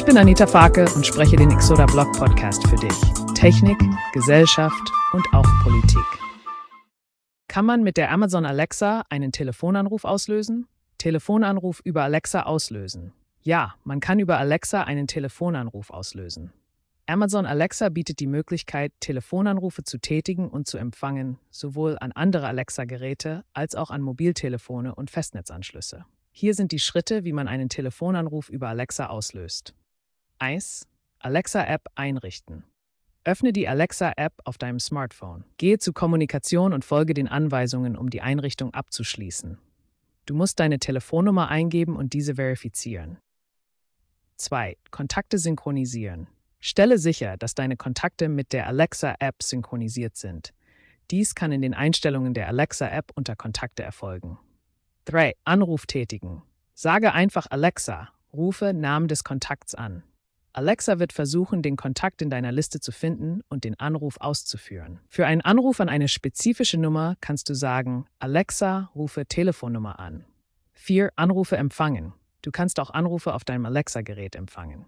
bin Anita Farke und spreche den Exoda Blog Podcast für dich. Technik, Gesellschaft und auch Politik. Kann man mit der Amazon Alexa einen Telefonanruf auslösen? Telefonanruf über Alexa auslösen. Ja, man kann über Alexa einen Telefonanruf auslösen. Amazon Alexa bietet die Möglichkeit, Telefonanrufe zu tätigen und zu empfangen, sowohl an andere Alexa-Geräte als auch an Mobiltelefone und Festnetzanschlüsse. Hier sind die Schritte, wie man einen Telefonanruf über Alexa auslöst. 1. Alexa-App einrichten. Öffne die Alexa-App auf deinem Smartphone. Gehe zu Kommunikation und folge den Anweisungen, um die Einrichtung abzuschließen. Du musst deine Telefonnummer eingeben und diese verifizieren. 2. Kontakte synchronisieren. Stelle sicher, dass deine Kontakte mit der Alexa-App synchronisiert sind. Dies kann in den Einstellungen der Alexa-App unter Kontakte erfolgen. 3. Anruf tätigen. Sage einfach Alexa, rufe Namen des Kontakts an. Alexa wird versuchen, den Kontakt in deiner Liste zu finden und den Anruf auszuführen. Für einen Anruf an eine spezifische Nummer kannst du sagen, Alexa, rufe Telefonnummer an. 4. Anrufe empfangen. Du kannst auch Anrufe auf deinem Alexa-Gerät empfangen.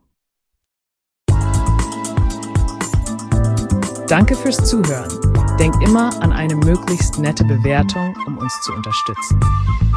Danke fürs Zuhören. Denk immer an eine möglichst nette Bewertung, um uns zu unterstützen.